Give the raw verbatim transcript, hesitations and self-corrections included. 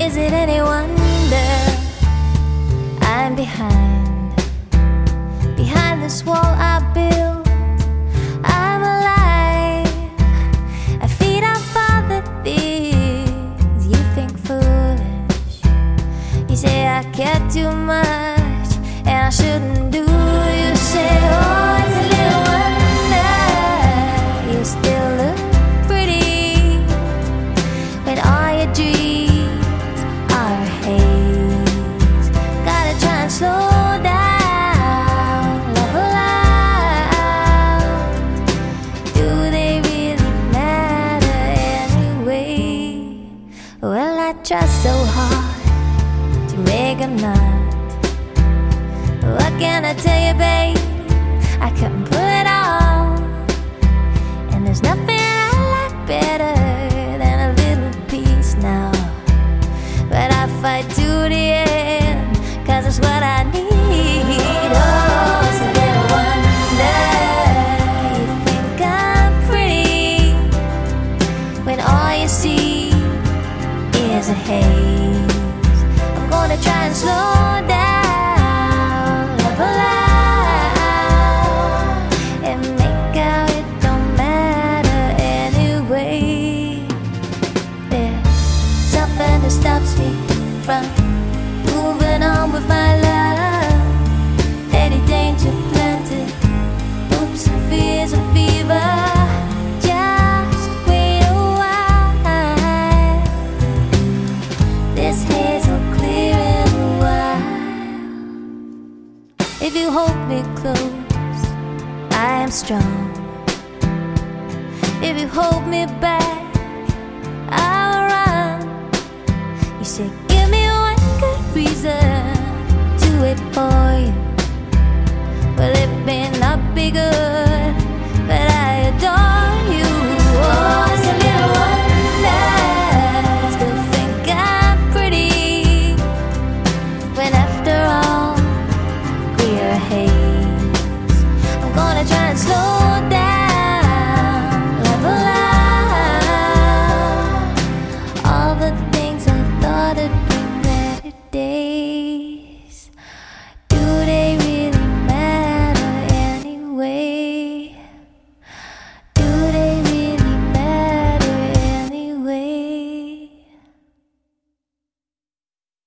Is it any wonder I'm behind, behind this wall I built? I'm alive, I feed off all the things you think foolish. You say I care too much and I shouldn't do. You say, oh, it's a little wonder you still look pretty when all your dreams are haze. Gotta try and slow down, level out. Do they really matter anyway? Well, I try so hard to make them not. What can I tell you, babe? I couldn't pull it off. And there's nothing I like better than a little peace now. But I fight to the end, cause it's what I need. Oh, it's a little wonder you think I'm pretty when all you see is a haze. I'm gonna try and slow down, level out, and make out it don't matter anyway. There's something that stops me from moving on with my love. Any danger planted, hopes and fears and fever. Just wait a while, this haze will clear in a while. If you hold me close, I am strong. If you hold me back, I'll run. You say, give me one good reason to wait for you. Well, it may not be good,